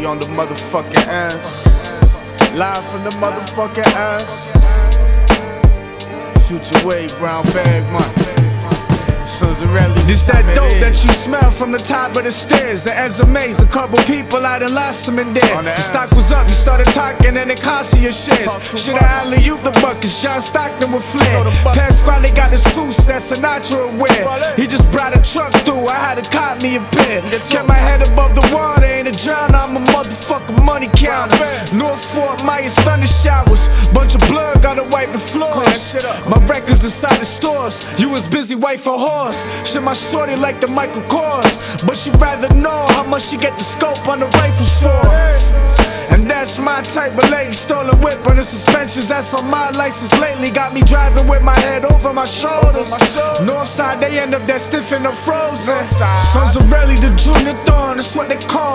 on the motherfucking ass. Live from the motherfucking ass. Shoot your way, brown bag, man. This that dope that you smell from the top of the stairs. The SMAs, a couple people I done lost them in there. The stock was up, you started talking and it cost you your shares. Shoulda alley-ooped the buckets, John Stockton with flair. Pasquale got his suits that Sinatra would wear. He just brought a truck through, I had to cop me a pair. Kept my head above the water, ain't a drown, I'm a motherfucking money counter. North Fort Myers thunder showers, bunch of blood, gotta wipe the floors. My records inside the stores, you was busy waiting for horse. Shit, my shorty like the Michael Kors, but she'd rather know how much she get the scope on the rifles for. And that's my type of lady, stolen whip on the suspensions, that's on my license lately. Got me driving with my head over my shoulders. Northside, they end up that stiff and up frozen. Sons of Raleigh, the Junior Thorn, that's what they call